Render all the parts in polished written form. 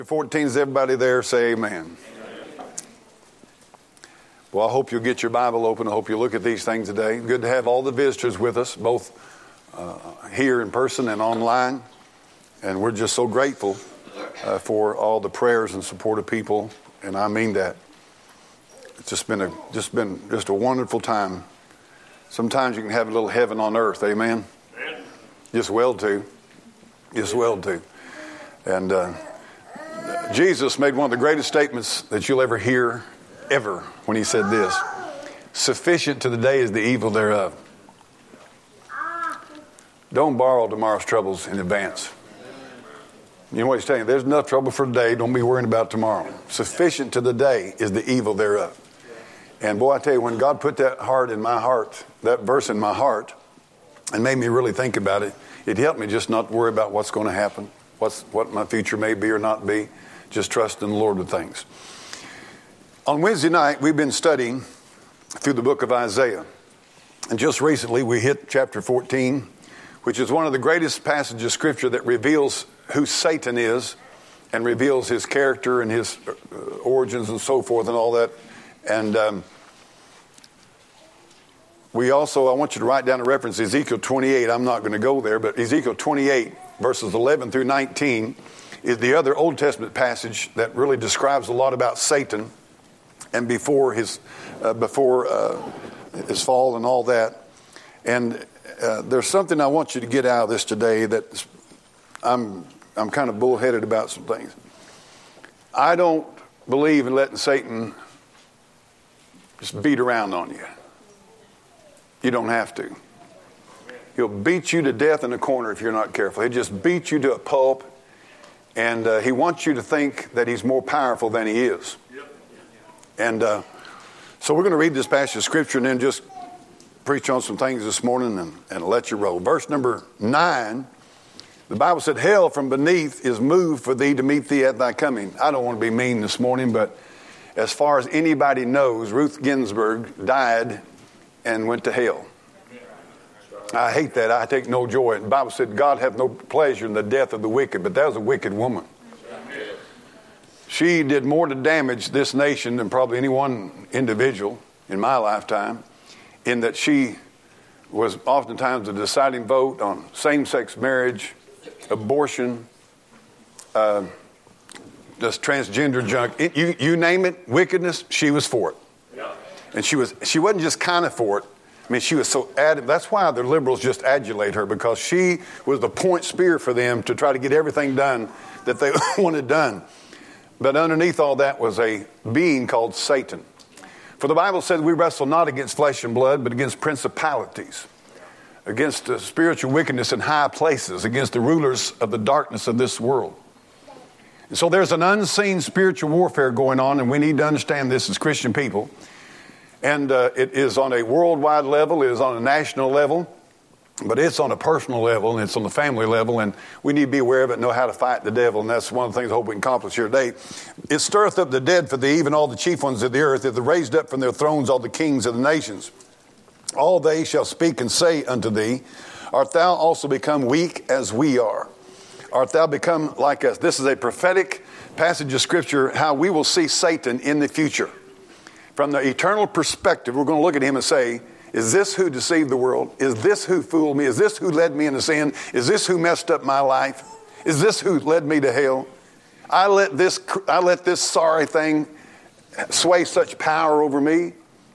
14, is everybody there? Say amen. Well, I hope you'll get your Bible open. I hope you look at these things today. Good to have all the visitors with us, both here in person and online. And we're just so grateful for all the prayers and support of people. And I mean that. It's just been a wonderful time. Sometimes you can have a little heaven on earth. Amen. Just well to. Just well to. And Jesus made one of the greatest statements that you'll ever hear, ever, when he said this: sufficient to the day is the evil thereof. Don't borrow tomorrow's troubles in advance. You know what he's saying? There's enough trouble for today. Don't be worrying about tomorrow. Sufficient to the day is the evil thereof. And boy, I tell you, when God put that verse in my heart, and made me really think about it, it helped me just not worry about what's going to happen, what my future may be or not be. Just trust in the Lord with things. On Wednesday night, we've been studying through the book of Isaiah. And just recently, we hit chapter 14, which is one of the greatest passages of Scripture that reveals who Satan is and reveals his character and his origins and so forth and all that. And I want you to write down a reference, Ezekiel 28. I'm not going to go there, but Ezekiel 28, verses 11 through 19, is the other Old Testament passage that really describes a lot about Satan and before his fall and all that. And there's something I want you to get out of this today that I'm kind of bullheaded about some things. I don't believe in letting Satan just beat around on you. You don't have to. He'll beat you to death in a corner if you're not careful. He'll just beat you to a pulp, and he wants you to think that he's more powerful than he is. And so we're going to read this passage of Scripture and then just preach on some things this morning and let you roll. Verse number 9, the Bible said, hell from beneath is moved for thee to meet thee at thy coming. I don't want to be mean this morning, but as far as anybody knows, Ruth Ginsburg died and went to hell. I hate that. I take no joy. The Bible said God hath no pleasure in the death of the wicked, but that was a wicked woman. She did more to damage this nation than probably any one individual in my lifetime, in that she was oftentimes the deciding vote on same-sex marriage, abortion, just transgender junk. You name it, wickedness, she was for it. And she wasn't just kind of for it. I mean, she was so adamant. That's why the liberals just adulate her, because she was the point spear for them to try to get everything done that they wanted done. But underneath all that was a being called Satan. For the Bible said we wrestle not against flesh and blood, but against principalities, against spiritual wickedness in high places, against the rulers of the darkness of this world. And so there's an unseen spiritual warfare going on, and we need to understand this as Christian people. And it is on a worldwide level, it is on a national level, but it's on a personal level, and it's on the family level, and we need to be aware of it and know how to fight the devil, and that's one of the things I hope we can accomplish here today. It stirreth up the dead for thee, even all the chief ones of the earth, it hath raised up from their thrones all the kings of the nations. All they shall speak and say unto thee, art thou also become weak as we are? Art thou become like us? This is a prophetic passage of Scripture, how we will see Satan in the future. From the eternal perspective, we're going to look at him and say, is this who deceived the world? Is this who fooled me? Is this who led me into sin? Is this who messed up my life? Is this who led me to hell? I let this sorry thing sway such power over me.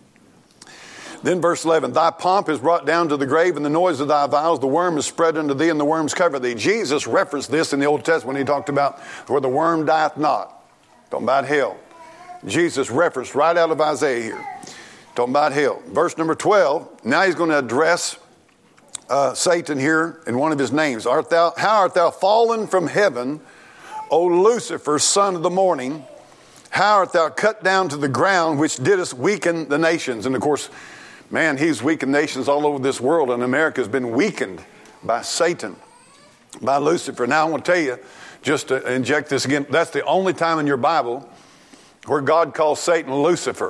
Then verse 11, thy pomp is brought down to the grave, and the noise of thy vows, the worm is spread unto thee, and the worms cover thee. Jesus referenced this in the Old Testament when he talked about where the worm dieth not. Talking about hell. Jesus referenced right out of Isaiah here. Talking about hell. Verse number 12, now he's going to address Satan here in one of his names. How art thou fallen from heaven, O Lucifer, son of the morning? How art thou cut down to the ground, which didst weaken the nations? And of course, man, he's weakened nations all over this world, and America has been weakened by Satan, by Lucifer. Now I want to tell you, just to inject this again, that's the only time in your Bible where God calls Satan Lucifer.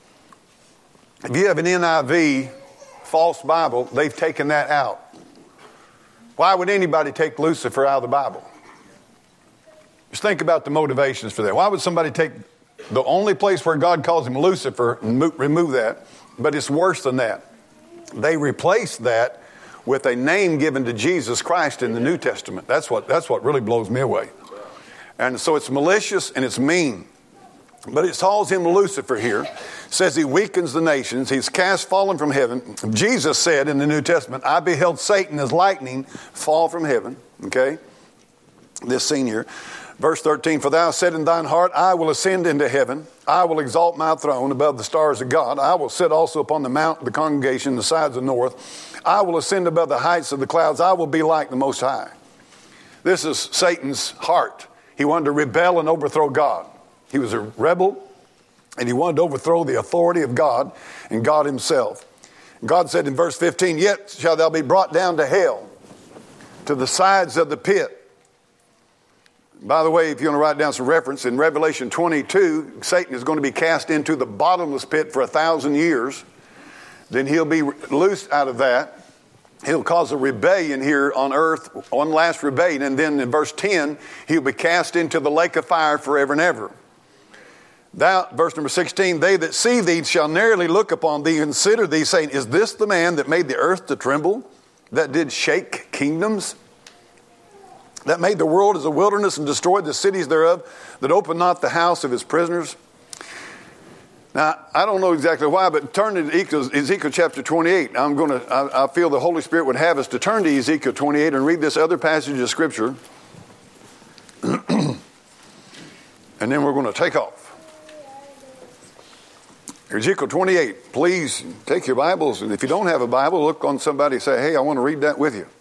If you have an NIV false Bible, they've taken that out. Why would anybody take Lucifer out of the Bible? Just think about the motivations for that. Why would somebody take the only place where God calls him Lucifer and remove that? But it's worse than that. They replaced that with a name given to Jesus Christ in the New Testament. That's what really blows me away. And so it's malicious and it's mean. But it calls him Lucifer here. Says he weakens the nations. He's cast fallen from heaven. Jesus said in the New Testament, I beheld Satan as lightning fall from heaven. Okay? This scene here. Verse 13, for thou hast said in thine heart, I will ascend into heaven. I will exalt my throne above the stars of God. I will sit also upon the mount of the congregation, the sides of the north. I will ascend above the heights of the clouds. I will be like the Most High. This is Satan's heart. He wanted to rebel and overthrow God. He was a rebel, and he wanted to overthrow the authority of God and God himself. God said in verse 15, yet shalt thou be brought down to hell, to the sides of the pit. By the way, if you want to write down some reference, in Revelation 22, Satan is going to be cast into the bottomless pit for 1,000 years. Then he'll be loosed out of that. He'll cause a rebellion here on earth, one last rebellion. And then in verse 10, he'll be cast into the lake of fire forever and ever. Thou, verse number 16, they that see thee shall narrowly look upon thee and consider thee, saying, is this the man that made the earth to tremble, that did shake kingdoms? That made the world as a wilderness and destroyed the cities thereof, that opened not the house of his prisoners. Now, I don't know exactly why, but turn to Ezekiel chapter 28. I feel the Holy Spirit would have us to turn to Ezekiel 28 and read this other passage of Scripture. And then we're going to take off. Ezekiel 28, please take your Bibles. And if you don't have a Bible, look on somebody and say, hey, I want to read that with you.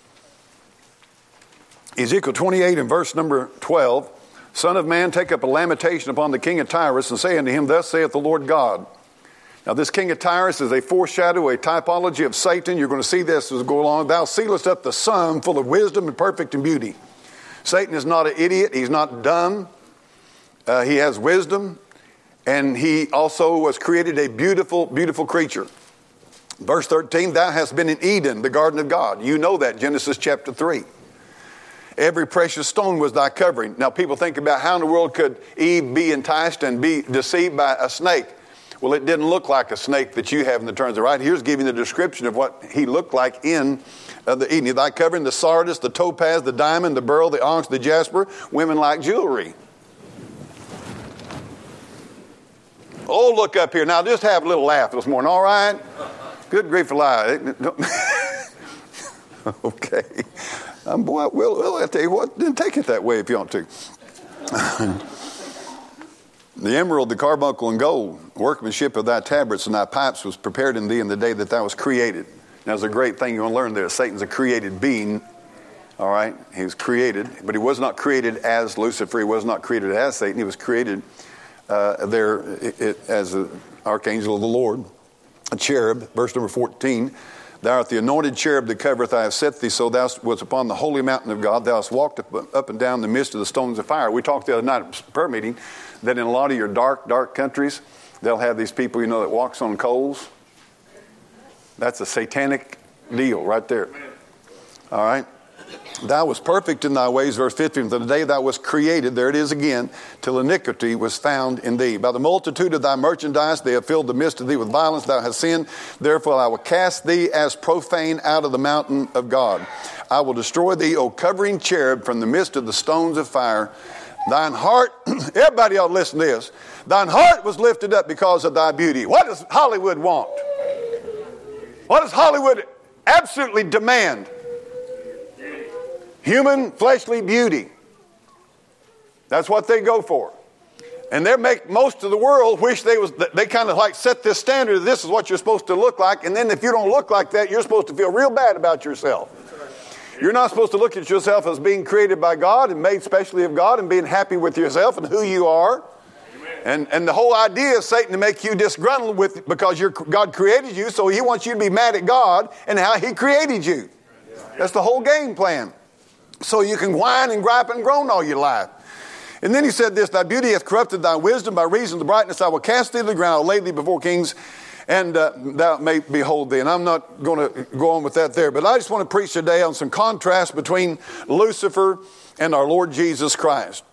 Ezekiel 28 and verse number 12, Son of man, take up a lamentation upon the king of Tyrus and say unto him, thus saith the Lord God. Now this king of Tyrus is a foreshadow, a typology of Satan. You're going to see this as we go along. Thou sealest up the sum full of wisdom and perfect in beauty. Satan is not an idiot. He's not dumb. He has wisdom. And he also was created a beautiful, beautiful creature. Verse 13, thou hast been in Eden, the garden of God. You know that, Genesis chapter 3. Every precious stone was thy covering. Now people think about how in the world could Eve be enticed and be deceived by a snake. Well, it didn't look like a snake that you have in the terms of right. Here's giving the description of what he looked like in the Eden. Thy covering, the sardis, the topaz, the diamond, the beryl, the onyx, the jasper. Women like jewelry. Oh, look up here. Now just have a little laugh this morning, all right? Good grief alive. Okay. Boy, well, I'll tell you what, then take it that way if you want to. The emerald, the carbuncle, and gold, workmanship of thy tabrets and thy pipes was prepared in thee in the day that thou was created. Now, there's a great thing you want to learn there. Satan's a created being, all right? He was created, but he was not created as Lucifer. He was not created as Satan. He was created as an archangel of the Lord, a cherub, verse number 14. Thou art the anointed cherub that covereth. I have set thee, so thou wast upon the holy mountain of God. Thou hast walked up and down the midst of the stones of fire. We talked the other night at prayer meeting that in a lot of your dark, dark countries, they'll have these people, that walks on coals. That's a satanic deal right there. All right? Thou wast perfect in thy ways, verse 15. The day thou wast created, there it is again, till iniquity was found in thee. By the multitude of thy merchandise, they have filled the midst of thee with violence. Thou hast sinned. Therefore I will cast thee as profane out of the mountain of God. I will destroy thee, O covering cherub, from the midst of the stones of fire. Thine heart, everybody ought to listen to this. Thine heart was lifted up because of thy beauty. What does Hollywood want? What does Hollywood absolutely demand? Human fleshly beauty. That's what they go for. And they make most of the world wish they kind of like set this standard. This is what you're supposed to look like. And then if you don't look like that, you're supposed to feel real bad about yourself. You're not supposed to look at yourself as being created by God and made specially of God and being happy with yourself and who you are. And the whole idea of Satan to make you disgruntled with because God created you, so he wants you to be mad at God and how he created you. That's the whole game plan. So you can whine and gripe and groan all your life. And then he said this, thy beauty hath corrupted thy wisdom. By reason of the brightness I will cast thee to the ground. I will lay thee before kings, and thou mayst behold thee. And I'm not going to go on with that there. But I just want to preach today on some contrast between Lucifer and our Lord Jesus Christ.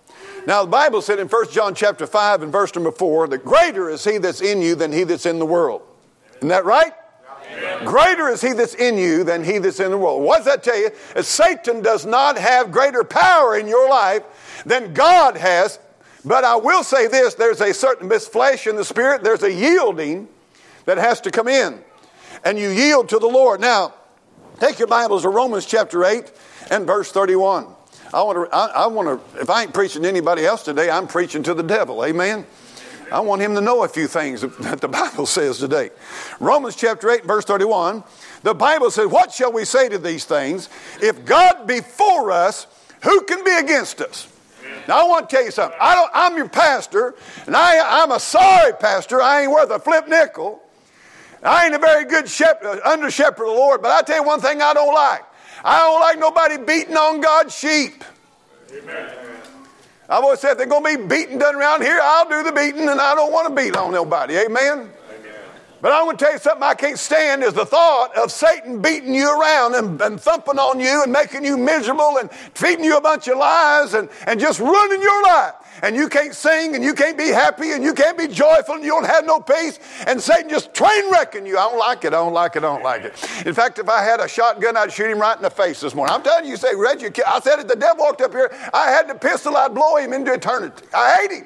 Now, the Bible said in 1 John chapter 5 and verse number 4, that greater is he that's in you than he that's in the world. Isn't that right? Amen. Greater is he that's in you than he that's in the world. What does that tell you? That Satan does not have greater power in your life than God has. But I will say this, there's a certain flesh in the spirit, there's a yielding that has to come in. And you yield to the Lord. Now, take your Bibles to Romans chapter 8 and verse 31. I want to, if I ain't preaching to anybody else today, I'm preaching to the devil. Amen. I want him to know a few things that the Bible says today. Romans chapter 8, verse 31. The Bible says, what shall we say to these things? If God be for us, who can be against us? Now, I want to tell you something. I'm your pastor, and I'm a sorry pastor. I ain't worth a flip nickel. I ain't a very good under shepherd of the Lord, but I tell you one thing I don't like. I don't like nobody beating on God's sheep. Amen. I've always said if they're going to be beating done around here, I'll do the beating, and I don't want to beat on nobody. Amen? But I want to tell you something I can't stand is the thought of Satan beating you around and thumping on you and making you miserable and feeding you a bunch of lies and just ruining your life. And you can't sing and you can't be happy and you can't be joyful and you don't have no peace. And Satan just train wrecking you. I don't like it. I don't like it. I don't like it. In fact, if I had a shotgun, I'd shoot him right in the face this morning. I'm telling you, you say, Reggie, I said it, the devil walked up here. I had the pistol, I'd blow him into eternity. I hate him.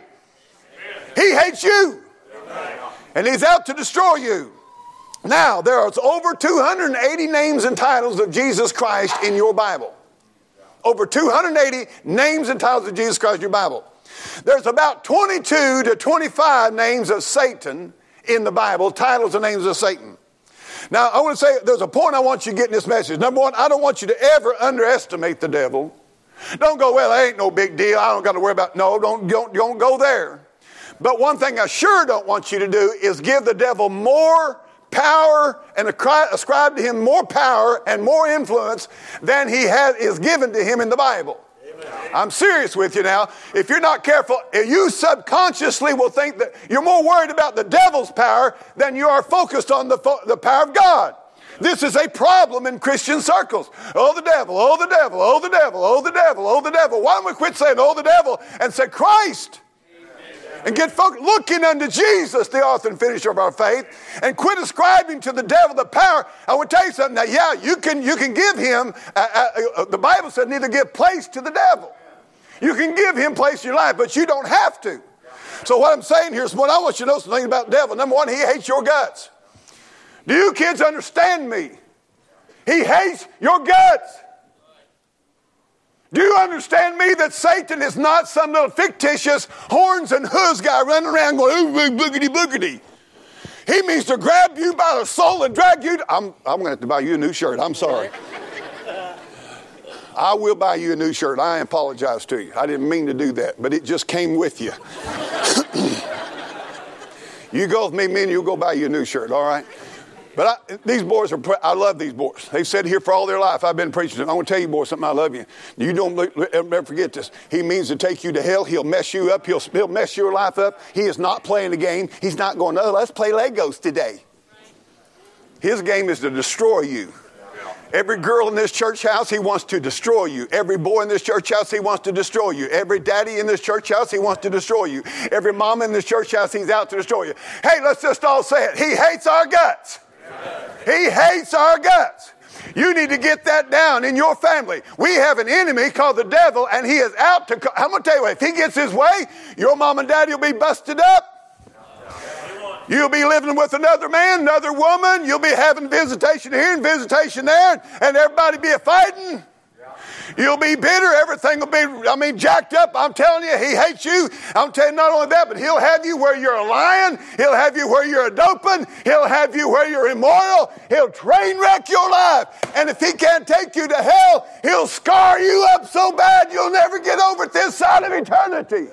He hates you. And he's out to destroy you. Now, there are over 280 names and titles of Jesus Christ in your Bible. Over 280 names and titles of Jesus Christ in your Bible. There's about 22 to 25 names of Satan in the Bible, titles and names of Satan. Now, I want to say there's a point I want you to get in this message. Number one, I don't want you to ever underestimate the devil. Don't go, well, that ain't no big deal. I don't got to worry about it. No, don't go there. But one thing I sure don't want you to do is give the devil more power and ascribe to him more power and more influence than is given to him in the Bible. Amen. I'm serious with you now. If you're not careful, you subconsciously will think that you're more worried about the devil's power than you are focused on the power of God. This is a problem in Christian circles. Oh, the devil, oh, the devil, oh, the devil, oh, the devil, oh, the devil. Why don't we quit saying, oh, the devil, and say Christ? And get focused, looking unto Jesus, the author and finisher of our faith, and quit ascribing to the devil the power. I want to tell you something. Now, yeah, you can give him, the Bible said neither give place to the devil. You can give him place in your life, but you don't have to. So what I'm saying here is what I want you to know something about the devil. Number one, he hates your guts. Do you kids understand me? He hates your guts. Do you understand me that Satan is not some little fictitious horns and hooves guy running around going, boogity, boogity. He means to grab you by the soul and drag you. I'm going to have to buy you a new shirt. I'm sorry. I will buy you a new shirt. I apologize to you. I didn't mean to do that, but it just came with you. You go with me, and you'll go buy you a new shirt, all right? But these boys I love these boys. They've said here for all their life, I've been preaching to them. I want to tell you, boys, something. I love you. You don't ever forget this. He means to take you to hell. He'll mess you up. He'll mess your life up. He is not playing a game. He's not going, oh, let's play Legos today. His game is to destroy you. Every girl in this church house, he wants to destroy you. Every boy in this church house, he wants to destroy you. Every daddy in this church house, he wants to destroy you. Every mama in this church house, he's out to destroy you. Hey, let's just all say it. He hates our guts. He hates our guts. You need to get that down in your family. We have an enemy called the devil, and he is out to... I'm going to tell you what, if he gets his way, your mom and daddy will be busted up. You'll be living with another man, another woman. You'll be having visitation here and visitation there, and everybody be a-fighting. You'll be bitter. Everything will be, jacked up. I'm telling you, he hates you. I'm telling you not only that, but he'll have you where you're a lion. He'll have you where you're a doping. He'll have you where you're immoral. He'll train wreck your life. And if he can't take you to hell, he'll scar you up so bad you'll never get over it this side of eternity.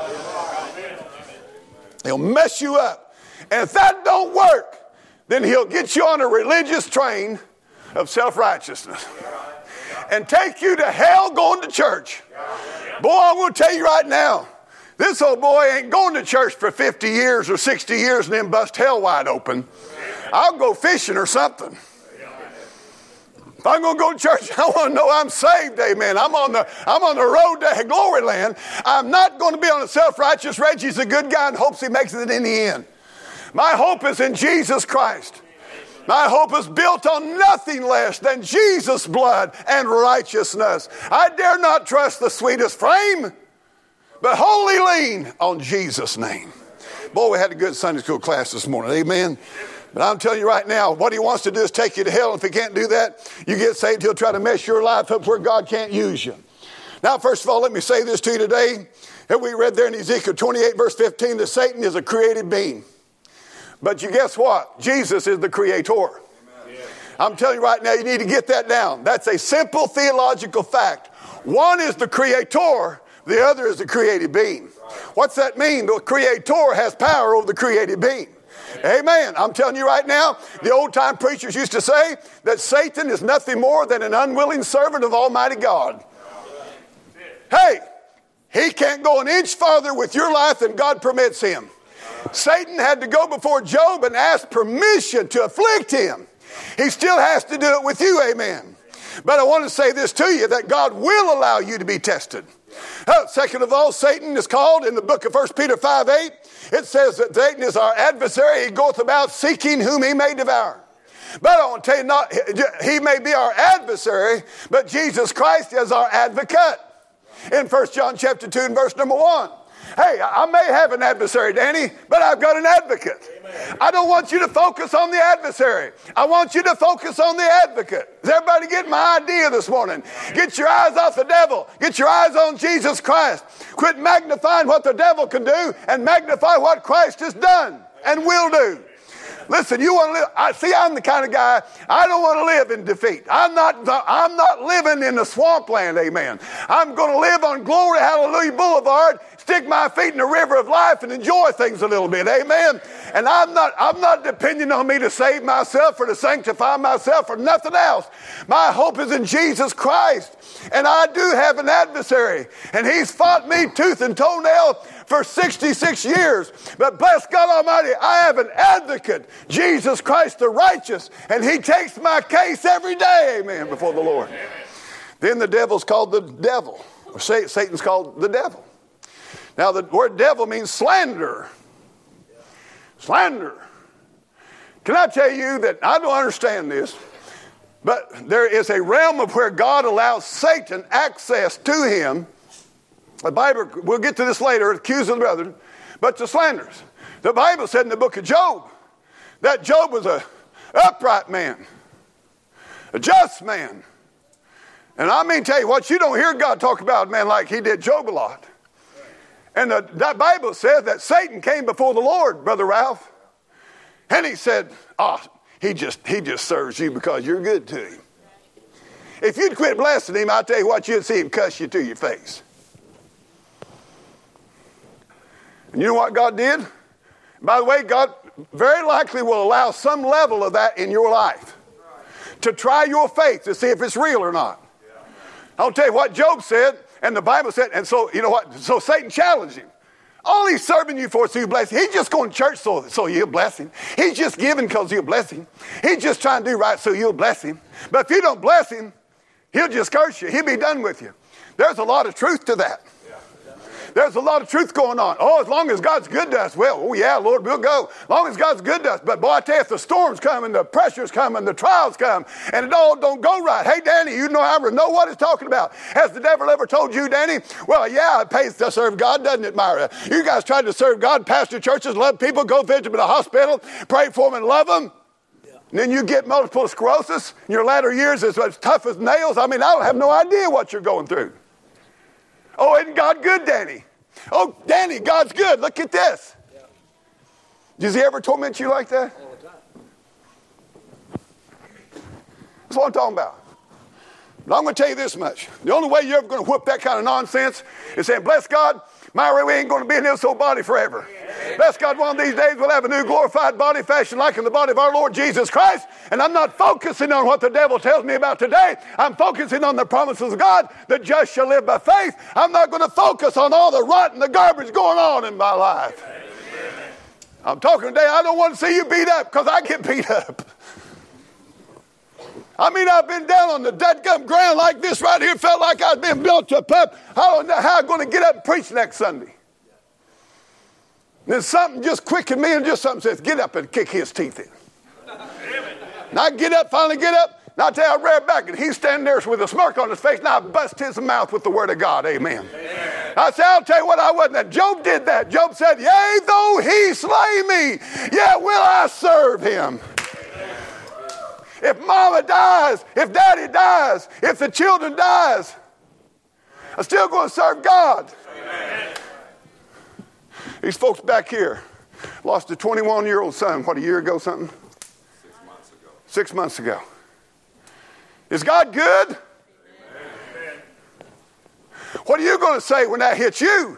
He'll mess you up. And if that don't work, then he'll get you on a religious train of self-righteousness and take you to hell going to church. Boy, I'm going to tell you right now, this old boy ain't going to church for 50 years or 60 years and then bust hell wide open. I'll go fishing or something. If I'm going to go to church, I want to know I'm saved, amen. I'm on the road to glory land. I'm not going to be on a self-righteous Reggie's a good guy and hopes he makes it in the end. My hope is in Jesus Christ. My hope is built on nothing less than Jesus' blood and righteousness. I dare not trust the sweetest frame, but wholly lean on Jesus' name. Boy, we had a good Sunday school class this morning, amen. But I'm telling you right now, what he wants to do is take you to hell. If he can't do that, you get saved, he'll try to mess your life up where God can't use you. Now, first of all, let me say this to you today. We read there in Ezekiel 28, verse 15, that Satan is a created being. But you guess what? Jesus is the creator. Amen. I'm telling you right now, you need to get that down. That's a simple theological fact. One is the creator, the other is the created being. What's that mean? The creator has power over the created being. Amen. I'm telling you right now, the old-time preachers used to say that Satan is nothing more than an unwilling servant of Almighty God. Hey, he can't go an inch farther with your life than God permits him. Satan had to go before Job and ask permission to afflict him. He still has to do it with you, amen. But I want to say this to you, that God will allow you to be tested. Second of all, Satan is called in the book of 1 Peter 5:8. It says that Satan is our adversary. He goeth about seeking whom he may devour. But I want to tell you, not he may be our adversary, but Jesus Christ is our advocate. In 1 John chapter 2 and verse number 1. Hey, I may have an adversary, Danny, but I've got an advocate. Amen. I don't want you to focus on the adversary. I want you to focus on the advocate. Does everybody get my idea this morning? Get your eyes off the devil. Get your eyes on Jesus Christ. Quit magnifying what the devil can do and magnify what Christ has done and will do. Listen, you want to live. I'm the kind of guy, I don't want to live in defeat. I'm not living in the swampland, amen. I'm going to live on Glory Hallelujah Boulevard, stick my feet in the river of life and enjoy things a little bit, amen. And I'm not depending on me to save myself or to sanctify myself or nothing else. My hope is in Jesus Christ. And I do have an adversary. And he's fought me tooth and toenail for 66 years. But bless God Almighty, I have an advocate, Jesus Christ the righteous. And he takes my case every day, amen, before the Lord. Then the devil's called the devil. Or Satan's called the devil. Now the word devil means slander. Slander. Can I tell you that I don't understand this, but there is a realm of where God allows Satan access to him. The Bible, we'll get to this later, accusing the brethren, but to slanders. The Bible said in the book of Job that Job was an upright man, a just man. And I mean, tell you what, you don't hear God talk about a man like he did Job a lot. And that Bible says that Satan came before the Lord, Brother Ralph, and he said, he just serves you because you're good to him. If you'd quit blessing him, I'll tell you what, you'd see him cuss you to your face. And you know what God did? By the way, God very likely will allow some level of that in your life to try your faith to see if it's real or not. I'll tell you what Job said, and the Bible said, and so, you know what? So Satan challenged him. All he's serving you for is so you bless him. He's just going to church so you'll bless him. He's just giving because you'll bless him. He's just trying to do right so you'll bless him. But if you don't bless him, he'll just curse you. He'll be done with you. There's a lot of truth to that. There's a lot of truth going on. Oh, as long as God's good to us, well, oh yeah, Lord, we'll go. As long as God's good to us. But boy, I tell you, if the storms come and the pressures come and the trials come and it all don't go right. Hey, Danny, you know what it's talking about. Has the devil ever told you, Danny? Well, yeah, it pays to serve God, doesn't it, Myra? You guys tried to serve God, pastor churches, love people, go visit them in the hospital, pray for them and love them. And then you get multiple sclerosis in your latter years is as tough as nails. I mean, I have no idea what you're going through. Oh, isn't God good, Danny? Oh, Danny, God's good. Look at this. Yeah. Does he ever torment you like that? All the time. That's what I'm talking about. But I'm going to tell you this much. The only way you're ever going to whoop that kind of nonsense is saying, bless God, Myra, we ain't going to be in this old body forever. Amen. Bless God, one of these days we'll have a new glorified body fashioned like in the body of our Lord Jesus Christ. And I'm not focusing on what the devil tells me about today. I'm focusing on the promises of God. The just shall live by faith. I'm not going to focus on all the rot and the garbage going on in my life. Amen. I'm talking today, I don't want to see you beat up because I get beat up. I mean, I've been down on the dead-gum ground like this right here. Felt like I'd been built to a pub. I don't know how I'm going to get up and preach next Sunday. And then something just quickened me and just something says, get up and kick his teeth in. And I get up, finally get up. And I tell you, I read back, and he's standing there with a smirk on his face, and I bust his mouth with the word of God. Amen. I said, I'll tell you what, I wasn't that. Job did that. Job said, yea, though he slay me, yet will I serve him. If mama dies, if daddy dies, if the children dies, I'm still going to serve God. Amen. These folks back here lost a 21-year-old son, what, a year ago something? 6 months ago. 6 months ago. Is God good? Amen. What are you going to say when that hits you?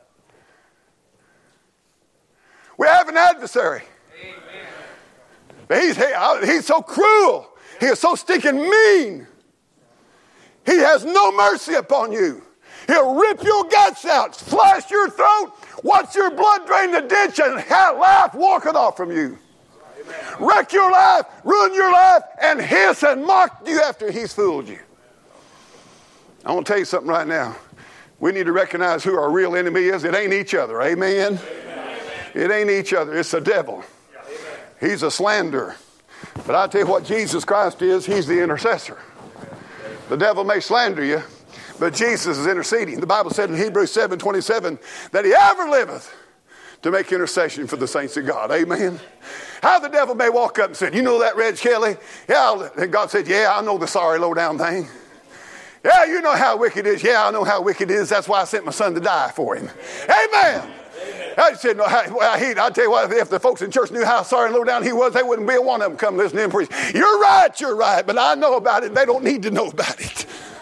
We have an adversary. But he's so cruel. He is so stinking mean. He has no mercy upon you. He'll rip your guts out, slash your throat, watch your blood drain the ditch, and laugh walking off from you. Wreck your life, ruin your life, and hiss and mock you after he's fooled you. I want to tell you something right now. We need to recognize who our real enemy is. It ain't each other. Amen? Amen. It ain't each other. It's the devil. He's a slanderer. But I'll tell you what Jesus Christ is. He's the intercessor. The devil may slander you, but Jesus is interceding. The Bible said in Hebrews 7:27 that he ever liveth to make intercession for the saints of God. Amen. How the devil may walk up and say, you know that Reg Kelly? Yeah. And God said, yeah, I know the sorry low down thing. Yeah, you know how wicked it is. Yeah, I know how wicked it is. That's why I sent my son to die for him. Amen. I said, no, I'll tell you what, if the folks in church knew how sorry and low down he was, they wouldn't be a one of them come listen to him preach. You're right, but I know about it. They don't need to know about it.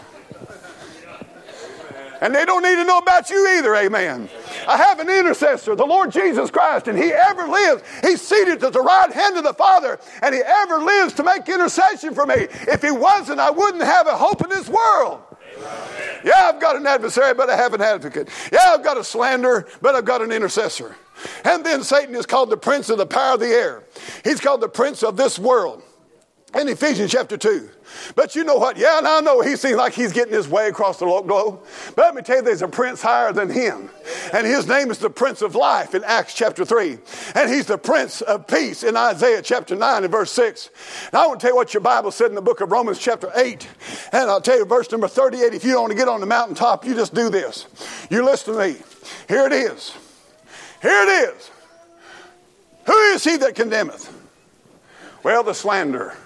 And they don't need to know about you either, amen. I have an intercessor, the Lord Jesus Christ, and he ever lives. He's seated at the right hand of the Father, and he ever lives to make intercession for me. If he wasn't, I wouldn't have a hope in this world. Amen. Yeah, I've got an adversary, but I have an advocate. Yeah, I've got a slanderer, but I've got an intercessor. And then Satan is called the prince of the power of the air. He's called the prince of this world. In Ephesians chapter 2. But you know what? Yeah, and I know he seems like he's getting his way across the globe. But let me tell you, there's a prince higher than him. And his name is the Prince of Life in Acts chapter 3. And he's the Prince of Peace in Isaiah chapter 9 and verse 6. And I want to tell you what your Bible said in the book of Romans chapter 8. And I'll tell you verse number 38. If you don't want to get on the mountaintop, you just do this. You listen to me. Here it is. Here it is. Who is he that condemneth? Well, the slanderer.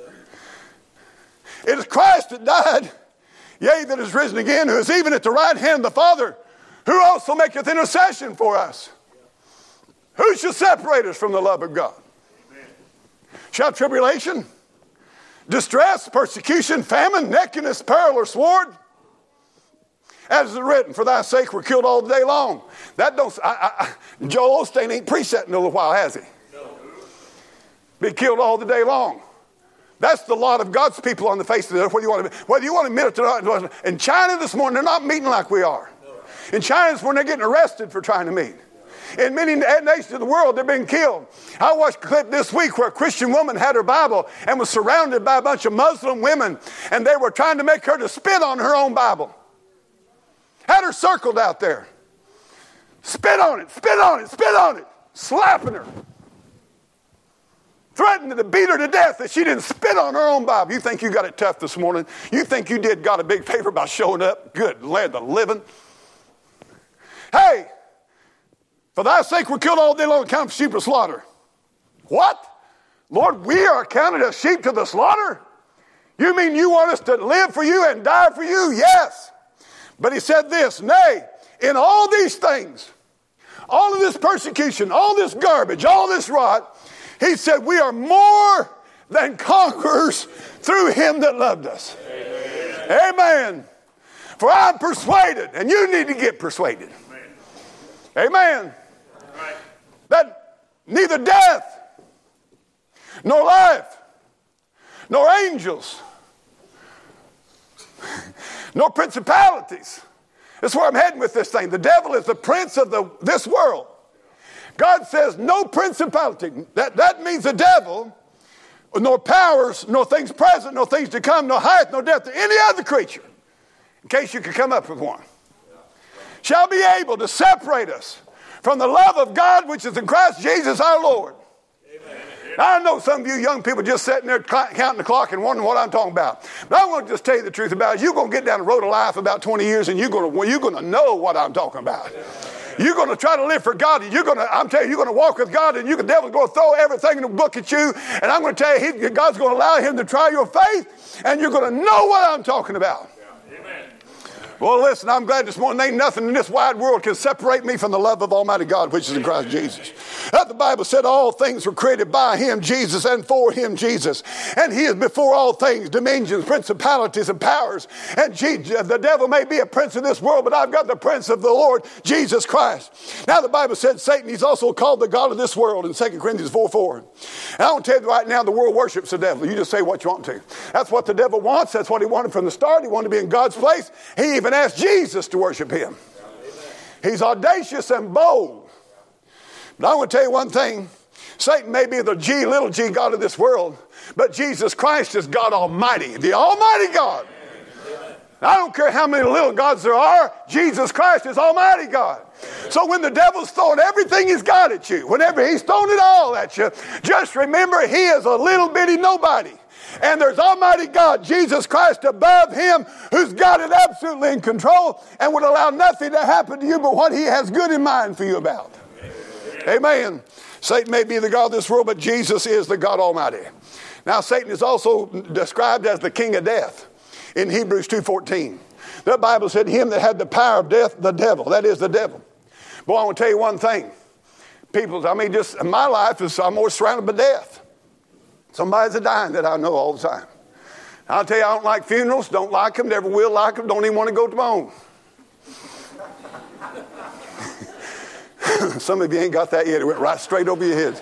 It is Christ that died, yea, that is risen again, who is even at the right hand of the Father, who also maketh intercession for us. Who shall separate us from the love of God? Amen. Shall tribulation, distress, persecution, famine, nakedness, peril, or sword? As is written, for thy sake we're killed all the day long. That don't. Joel Osteen ain't preached that in a little while, has he? No. Be killed all the day long. That's the lot of God's people on the face of the earth. Whether you want to admit it or not. In China this morning, they're not meeting like we are. In China this morning, they're getting arrested for trying to meet. In many nations of the world, they're being killed. I watched a clip this week where a Christian woman had her Bible and was surrounded by a bunch of Muslim women, and they were trying to make her to spit on her own Bible. Had her circled out there. Spit on it, spit on it, spit on it. Slapping her. Threatened to beat her to death that she didn't spit on her own Bible. You think you got it tough this morning? You think you did God a big favor by showing up? Good land of living. Hey, for thy sake we're killed all day long, counted for sheep to slaughter. What? Lord, we are counted as sheep to the slaughter? You mean you want us to live for you and die for you? Yes. But he said this, nay, in all these things, all of this persecution, all this garbage, all this rot, he said, we are more than conquerors through him that loved us. Amen. Amen. For I'm persuaded, and you need to get persuaded. Amen. Amen. Right. That neither death, nor life, nor angels, nor principalities. That's where I'm heading with this thing. The devil is the prince of this world. God says no principality. That means the devil nor powers, nor things present, nor things to come, nor height, nor depth, or any other creature, in case you could come up with one, shall be able to separate us from the love of God which is in Christ Jesus our Lord. Amen. Now, I know some of you young people just sitting there counting the clock and wondering what I'm talking about. But I want to just tell you the truth about it. You're going to get down the road of life about 20 years and you're going to know what I'm talking about. You're going to try to live for God, and I'm telling you, you're going to walk with God, and the devil's going to throw everything in the book at you, and I'm going to tell you, God's going to allow him to try your faith, and you're going to know what I'm talking about. Well, listen, I'm glad this morning ain't nothing in this wide world can separate me from the love of Almighty God, which is in Christ Jesus. The Bible said all things were created by him, Jesus, and for him, Jesus. And he is before all things, dominions, principalities, and powers. And the devil may be a prince of this world, but I've got the prince of the Lord, Jesus Christ. Now, the Bible said Satan, he's also called the God of this world in 2 Corinthians 4:4. And I want to tell you right now, the world worships the devil. You just say what you want to. That's what the devil wants. That's what he wanted from the start. He wanted to be in God's place. He even asked Jesus to worship him. He's audacious and bold. But I want to tell you one thing. Satan may be the little g God of this world, but Jesus Christ is God Almighty, the Almighty God. I don't care how many little gods there are, Jesus Christ is Almighty God. So when the devil's throwing everything he's got at you, whenever he's throwing it all at you, just remember he is a little bitty nobody. And there's Almighty God, Jesus Christ, above him, who's got it absolutely in control and would allow nothing to happen to you but what he has good in mind for you about. Amen. Satan may be the God of this world, but Jesus is the God Almighty. Now, Satan is also described as the king of death in Hebrews 2:14. The Bible said, him that had the power of death, the devil. That is the devil. Boy, I want to tell you one thing. Just in my life, I'm always surrounded by death. Somebody's dying that I know all the time. I'll tell you, I don't like funerals, don't like them, never will like them, don't even want to go to my own. Some of you ain't got that yet. It went right straight over your heads.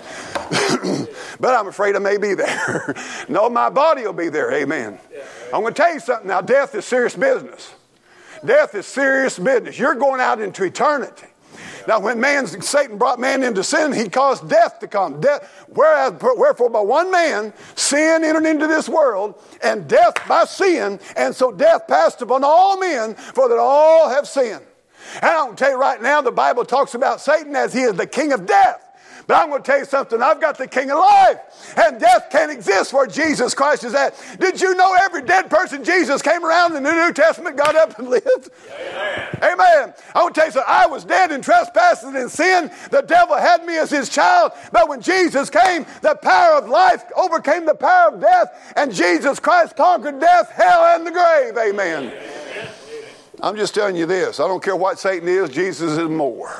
But I'm afraid I may be there. No, my body will be there. Amen. I'm going to tell you something now. Death is serious business. Death is serious business. You're going out into eternity. Now, when Satan brought man into sin, he caused death to come. Wherefore, by one man, sin entered into this world, and death by sin, and so death passed upon all men, for that all have sinned. And I'm going to tell you right now, the Bible talks about Satan as he is the king of death. But I'm going to tell you something. I've got the king of life. And death can't exist where Jesus Christ is at. Did you know every dead person Jesus came around in the New Testament got up and lived? Amen. Amen. I want to tell you something. I was dead in trespasses and sin. The devil had me as his child. But when Jesus came, the power of life overcame the power of death. And Jesus Christ conquered death, hell, and the grave. Amen. Amen. I'm just telling you this. I don't care what Satan is. Jesus is more.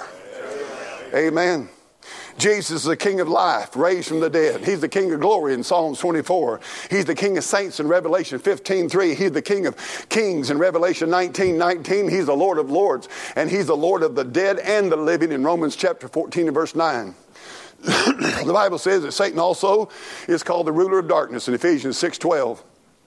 Amen. Jesus is the king of life, raised from the dead. He's the king of glory in Psalms 24. He's the king of saints in Revelation 15:3. He's the king of kings in Revelation 19:19. He's the Lord of lords. And he's the Lord of the dead and the living in Romans chapter 14 and verse 9. The Bible says that Satan also is called the ruler of darkness in Ephesians 6:12.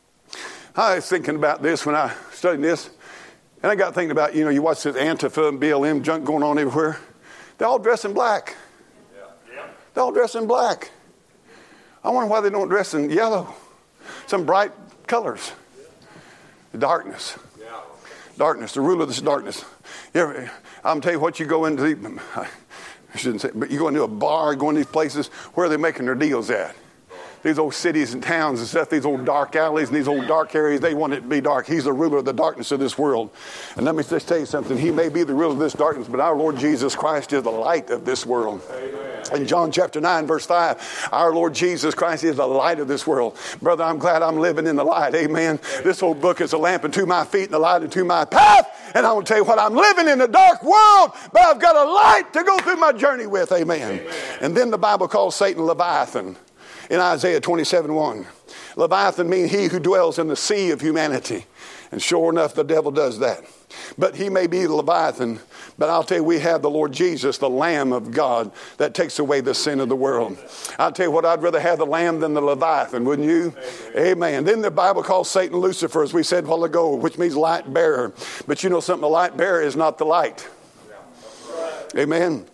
I was thinking about this when I studied this. And I got thinking about, you watch this Antifa and BLM junk going on everywhere. They're all dressed in black. They all dress in black. I wonder why they don't dress in yellow. Some bright colors. The darkness. Darkness, the ruler of this darkness. I'm going to tell you what, you go into, I shouldn't say, but you go into a bar, go into these places, where are they making their deals at? These old cities and towns and stuff, these old dark alleys and these old dark areas, they want it to be dark. He's the ruler of the darkness of this world. And let me just tell you something. He may be the ruler of this darkness, but our Lord Jesus Christ is the light of this world. Amen. In John chapter 9, verse 5, our Lord Jesus Christ is the light of this world. Brother, I'm glad I'm living in the light. Amen. This old book is a lamp unto my feet and a light unto my path. And I want to tell you what, I'm living in a dark world, but I've got a light to go through my journey with. Amen. Amen. And then the Bible calls Satan Leviathan. In Isaiah 27:1, Leviathan means he who dwells in the sea of humanity. And sure enough, the devil does that. But he may be Leviathan, but I'll tell you, we have the Lord Jesus, the Lamb of God, that takes away the sin of the world. I'll tell you what, I'd rather have the Lamb than the Leviathan, wouldn't you? Amen. Then the Bible calls Satan Lucifer, as we said a while ago, which means light bearer. But you know something, the light bearer is not the light. Amen.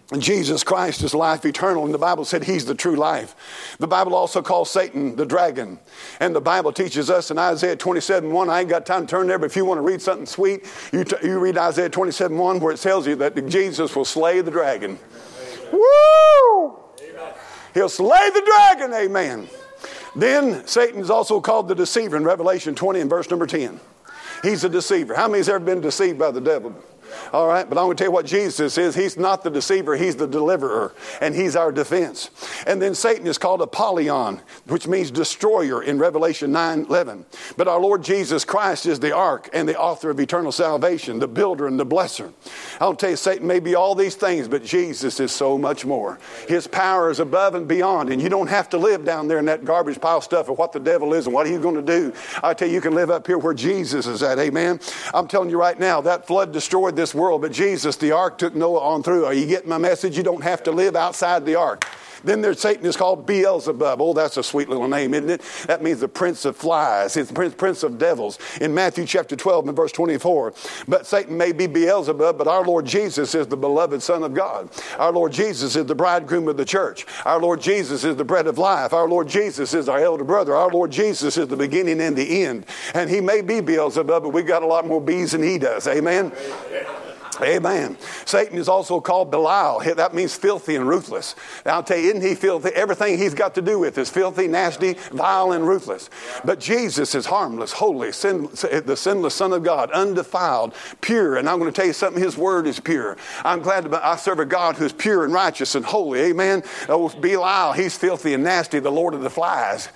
Jesus Christ is life eternal, and the Bible said he's the true life. The Bible also calls Satan the dragon. And the Bible teaches us in Isaiah 27:1, I ain't got time to turn there, but if you want to read something sweet, you read Isaiah 27:1 where it tells you that Jesus will slay the dragon. Woo! He'll slay the dragon, amen. Then Satan is also called the deceiver in Revelation 20 and verse number 10. He's a deceiver. How many's ever been deceived by the devil? All right, but I'm going to tell you what Jesus is. He's not the deceiver, he's the deliverer, and he's our defense. And then Satan is called Apollyon, which means destroyer in Revelation 9:11. But our Lord Jesus Christ is the ark and the author of eternal salvation, the builder and the blesser. I'll tell you, Satan may be all these things, but Jesus is so much more. His power is above and beyond, and you don't have to live down there in that garbage pile stuff of what the devil is and what he's going to do. I tell you, you can live up here where Jesus is at, amen. I'm telling you right now, that flood destroyed this world, but Jesus, the ark, took Noah on through. Are you getting my message? You don't have to live outside the ark. Then there's Satan is called Beelzebub. Oh, that's a sweet little name, isn't it? That means the prince of flies. It's the prince of devils. In Matthew chapter 12 and verse 24. But Satan may be Beelzebub, but our Lord Jesus is the beloved Son of God. Our Lord Jesus is the bridegroom of the church. Our Lord Jesus is the bread of life. Our Lord Jesus is our elder brother. Our Lord Jesus is the beginning and the end. And he may be Beelzebub, but we got a lot more bees than he does. Amen? Amen. Satan is also called Belial. That means filthy and ruthless. Now, I'll tell you, isn't he filthy? Everything he's got to do with is filthy, nasty, vile, and ruthless. But Jesus is harmless, holy, the sinless Son of God, undefiled, pure. And I'm going to tell you something, his word is pure. I'm glad I serve a God who's pure and righteous and holy. Amen. Oh, Belial, he's filthy and nasty, the Lord of the flies.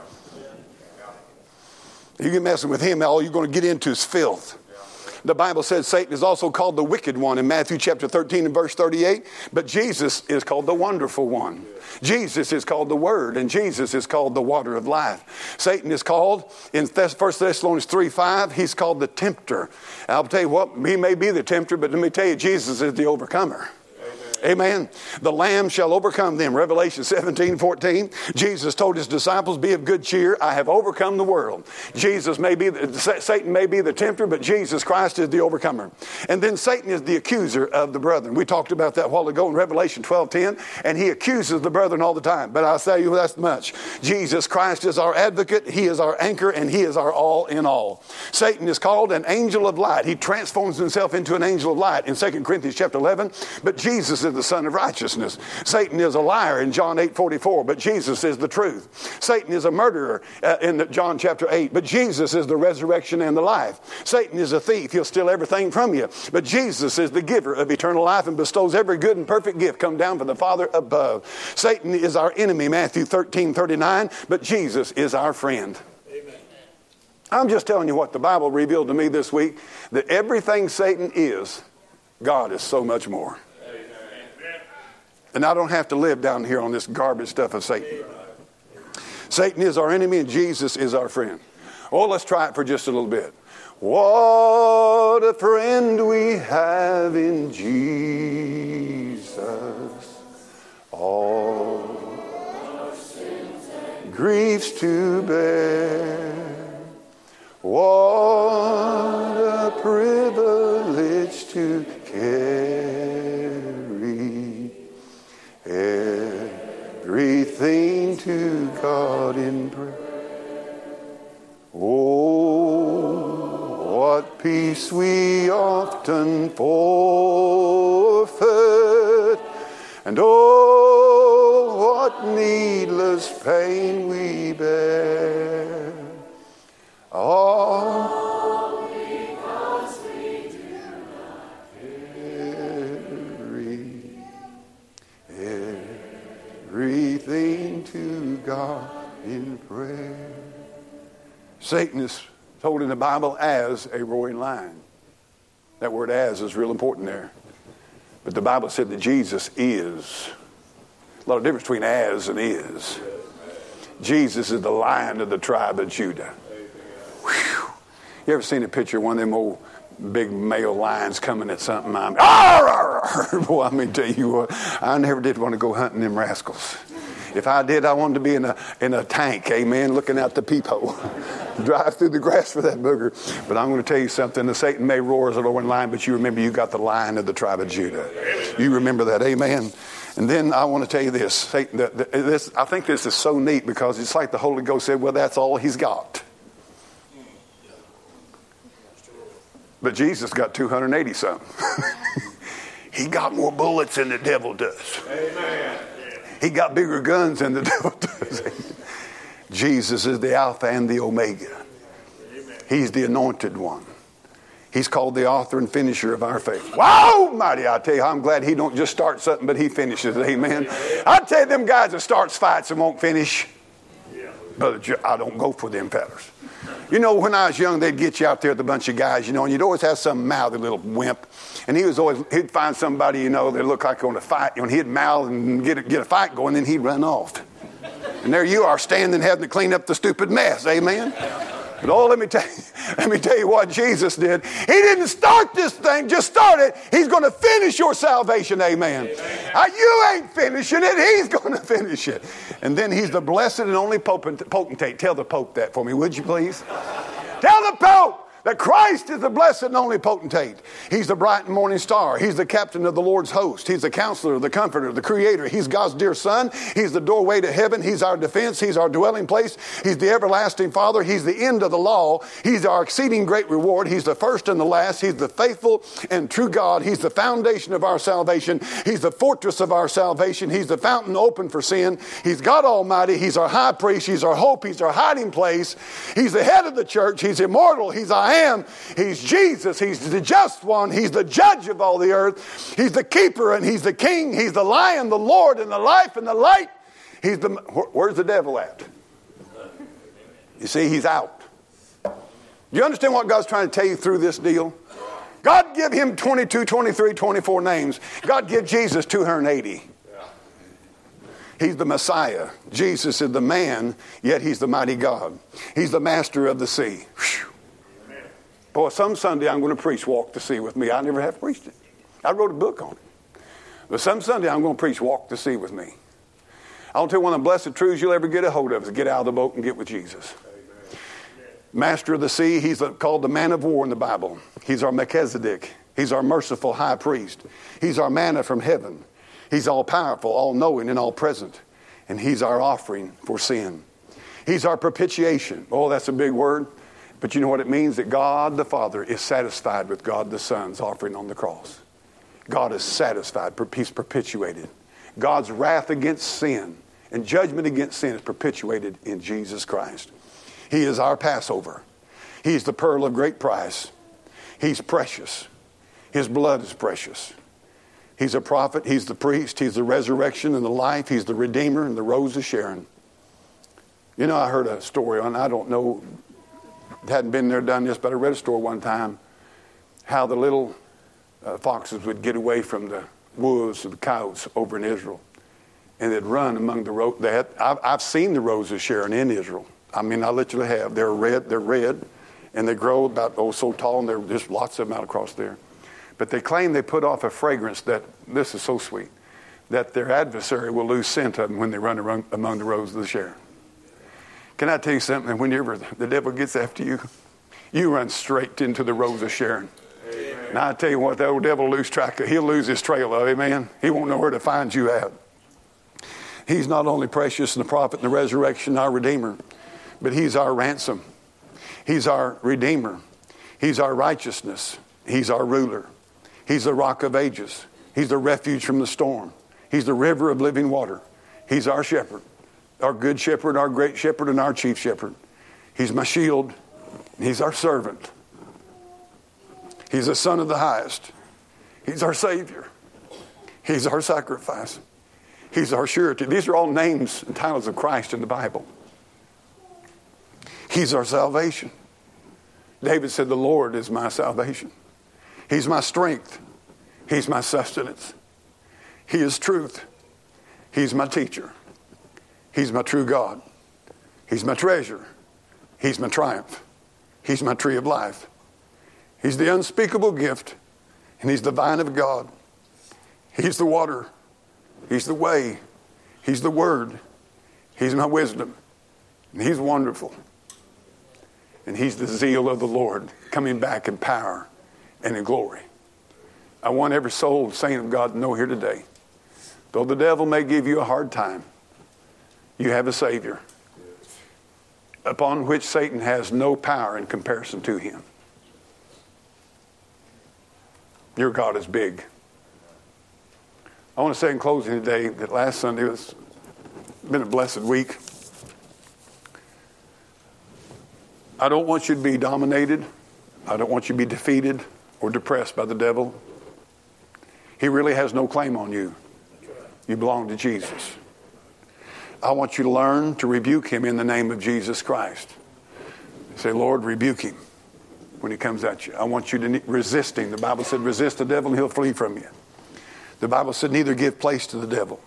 You get messing with him, all you're going to get into is filth. The Bible says Satan is also called the wicked one in Matthew chapter 13 and verse 38. But Jesus is called the wonderful one. Jesus is called the Word, and Jesus is called the water of life. Satan is called, in 1 Thessalonians 3:5, he's called the tempter. And I'll tell you what, he may be the tempter, but let me tell you, Jesus is the overcomer. Amen. The Lamb shall overcome them. Revelation 17:14. Jesus told his disciples, be of good cheer. I have overcome the world. Satan may be the tempter, but Jesus Christ is the overcomer. And then Satan is the accuser of the brethren. We talked about that a while ago in Revelation 12:10. And he accuses the brethren all the time. But I'll tell you that's much. Jesus Christ is our advocate. He is our anchor, and he is our all in all. Satan is called an angel of light. He transforms himself into an angel of light in 2 Corinthians chapter 11. But Jesus is the Son of righteousness. Satan is a liar in John 8:44, but Jesus is the truth. Satan is a murderer in John chapter 8, but Jesus is the resurrection and the life. Satan is a thief. He'll steal everything from you, but Jesus is the giver of eternal life and bestows every good and perfect gift come down from the Father above. Satan is our enemy, Matthew 13:39, but Jesus is our friend. Amen. I'm just telling you what the Bible revealed to me this week, that everything Satan is, God is so much more. And I don't have to live down here on this garbage stuff of Satan. Satan is our enemy and Jesus is our friend. Oh, let's try it for just a little bit. What a friend we have in Jesus. All griefs to bear. What a privilege to carry. Everything to God in prayer. Oh, what peace we often forfeit, and oh, what needless pain we bear. All because we do not carry everything to God in prayer. Satan is told in the Bible as a roaring lion. That word as is real important there. But the Bible said that Jesus is. A lot of difference between as and is. Jesus is the Lion of the tribe of Judah. Whew. You ever seen a picture of one of them old big male lions coming at something? Boy, I mean, tell you what, I never did want to go hunting them rascals. If I did, I wanted to be in a tank, amen, looking out the peephole. Drive through the grass for that booger. But I'm going to tell you something. The Satan may roar as a roaring lion, but you remember you got the Lion of the tribe of Judah. You remember that, amen. And then I want to tell you this. Satan, I think this is so neat because it's like the Holy Ghost said, well, that's all he's got. But Jesus got 280 something. He got more bullets than the devil does. Amen. He got bigger guns than the devil does. Jesus is the Alpha and the Omega. He's the anointed one. He's called the author and finisher of our faith. Wow, mighty, I tell you, I'm glad he don't just start something, but he finishes it. Amen. I tell you, them guys that starts fights and won't finish, Brother, I don't go for them fellas. You know, when I was young, they'd get you out there with a bunch of guys, you know, and you'd always have some mouthy little wimp. And he'd find somebody, you know, that looked like going to fight. And he'd mouth and get a fight going, then he'd run off. And there you are standing having to clean up the stupid mess. Amen. But let me tell you what Jesus did. He didn't start this thing, just start it. He's going to finish your salvation. Amen. You ain't finishing it. He's going to finish it. And then he's the blessed and only potentate. Tell the Pope that for me, would you please? Tell the Pope that Christ is the blessed and only potentate. He's the bright and morning star. He's the captain of the Lord's host. He's the counselor, the comforter, the creator. He's God's dear son. He's the doorway to heaven. He's our defense. He's our dwelling place. He's the everlasting Father. He's the end of the law. He's our exceeding great reward. He's the first and the last. He's the faithful and true God. He's the foundation of our salvation. He's the fortress of our salvation. He's the fountain open for sin. He's God Almighty. He's our high priest. He's our hope. He's our hiding place. He's the head of the church. He's immortal. He's I am. He's Jesus. He's the just one. He's the judge of all the earth. He's the keeper and he's the king. He's the lion, the Lord, and the life and the light. Where's the devil at? You see, he's out. Do you understand what God's trying to tell you through this deal? God give him 22, 23, 24 names. God give Jesus 280. He's the Messiah. Jesus is the man, yet he's the mighty God. He's the master of the sea. Whew. Boy, some Sunday I'm going to preach Walk the Sea with me. I never have preached it. I wrote a book on it. But some Sunday I'm going to preach Walk the Sea with me. I'll tell you one of the blessed truths you'll ever get a hold of is get out of the boat and get with Jesus. Amen. Master of the sea, he's called the man of war in the Bible. He's our Melchizedek. He's our merciful high priest. He's our manna from heaven. He's all powerful, all knowing, and all present. And he's our offering for sin. He's our propitiation. Oh, that's a big word. But you know what it means? That God the Father is satisfied with God the Son's offering on the cross. God is satisfied. He's perpetuated. God's wrath against sin and judgment against sin is perpetuated in Jesus Christ. He is our Passover. He's the pearl of great price. He's precious. His blood is precious. He's a prophet. He's the priest. He's the resurrection and the life. He's the Redeemer and the Rose of Sharon. You know, I heard a story on, I don't know, hadn't been there, done this, but I read a story one time how the little foxes would get away from the wolves and the coyotes over in Israel, and they'd run among the I've seen the Rose of Sharon in Israel. I mean, I literally have. They're red, and they grow about so tall, and there's lots of them out across there. But they claim they put off a fragrance that, this is so sweet, that their adversary will lose scent of them when they run among the Rose of Sharon. Can I tell you something? Whenever the devil gets after you, you run straight into the Rose of Sharon. Amen. And I tell you what, the old devil will lose track of. He'll lose his trail of, amen. He won't know where to find you at. He's not only precious in the prophet and the resurrection, our Redeemer, but he's our ransom. He's our Redeemer. He's our righteousness. He's our ruler. He's the rock of ages. He's the refuge from the storm. He's the river of living water. He's our shepherd. Our good shepherd, our great shepherd, and our chief shepherd. He's my shield. He's our servant. He's the Son of the highest. He's our Savior. He's our sacrifice. He's our surety. These are all names and titles of Christ in the Bible. He's our salvation. David said, the Lord is my salvation. He's my strength. He's my sustenance. He is truth. He's my teacher. He's my true God. He's my treasure. He's my triumph. He's my tree of life. He's the unspeakable gift. And he's the vine of God. He's the water. He's the way. He's the word. He's my wisdom. And He's wonderful. And He's the zeal of the Lord coming back in power and in glory. I want every soul, saint of God, to know here today, though the devil may give you a hard time, you have a Savior upon which Satan has no power in comparison to Him. Your God is big. I want to say in closing today that last Sunday has been a blessed week. I don't want you to be dominated. I don't want you to be defeated or depressed by the devil. He really has no claim on you. You belong to Jesus. I want you to learn to rebuke him in the name of Jesus Christ. Say, Lord, rebuke him when he comes at you. I want you to resist him. The Bible said, resist the devil and he'll flee from you. The Bible said, neither give place to the devil.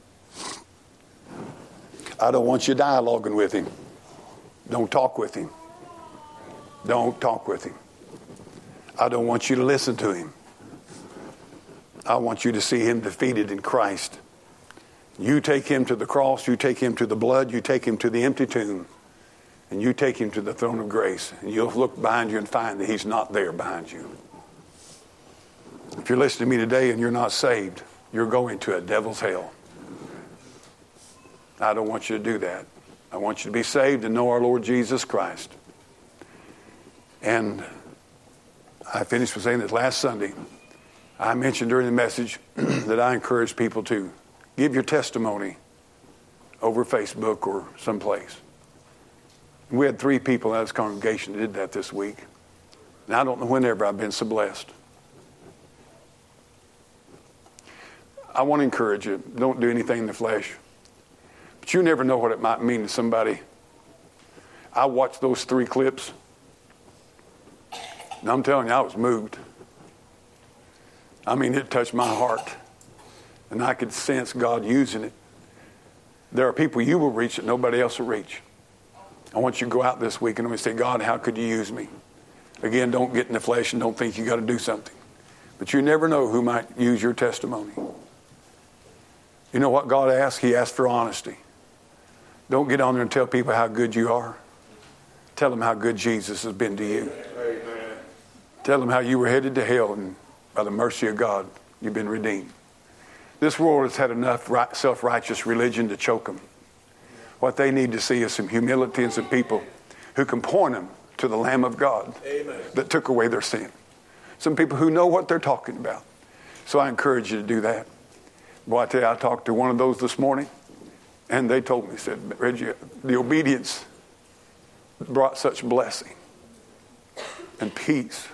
I don't want you dialoguing with him. Don't talk with him. Don't talk with him. I don't want you to listen to him. I want you to see him defeated in Christ. You take him to the cross, you take him to the blood, you take him to the empty tomb, and you take him to the throne of grace, and you'll look behind you and find that he's not there behind you. If you're listening to me today and you're not saved, you're going to a devil's hell. I don't want you to do that. I want you to be saved and know our Lord Jesus Christ. And I finished with saying that last Sunday, I mentioned during the message that I encourage people to give your testimony over Facebook or someplace. We had 3 people in this congregation that did that this week. And I don't know whenever I've been so blessed. I want to encourage you, don't do anything in the flesh. But you never know what it might mean to somebody. I watched those 3 clips. And I'm telling you, I was moved. I mean, it touched my heart. And I could sense God using it. There are people you will reach that nobody else will reach. I want you to go out this week and say, God, how could you use me? Again, don't get in the flesh and don't think you got to do something. But you never know who might use your testimony. You know what God asks? He asks for honesty. Don't get on there and tell people how good you are. Tell them how good Jesus has been to you. Amen. Tell them how you were headed to hell and by the mercy of God, you've been redeemed. This world has had enough self-righteous religion to choke them. What they need to see is some humility and some people who can point them to the Lamb of God. Amen. That took away their sin. Some people who know what they're talking about. So I encourage you to do that. Boy, I tell you, I talked to one of those this morning, and they told me, said, Reggie, the obedience brought such blessing and peace.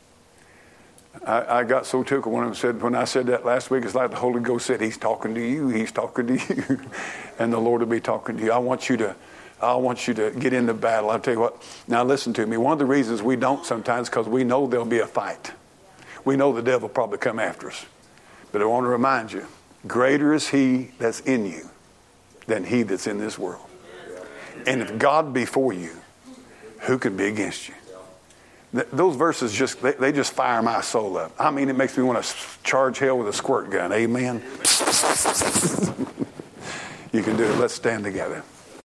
I got so tickled when I said that last week, it's like the Holy Ghost said, he's talking to you, he's talking to you, and the Lord will be talking to you. I want you to get into battle. I'll tell you what, now listen to me. One of the reasons we don't sometimes because we know there'll be a fight. We know the devil will probably come after us. But I want to remind you, greater is he that's in you than he that's in this world. And if God be for you, who can be against you? Those verses they just fire my soul up. I mean, it makes me want to charge hell with a squirt gun. Amen. You can do it. Let's stand together.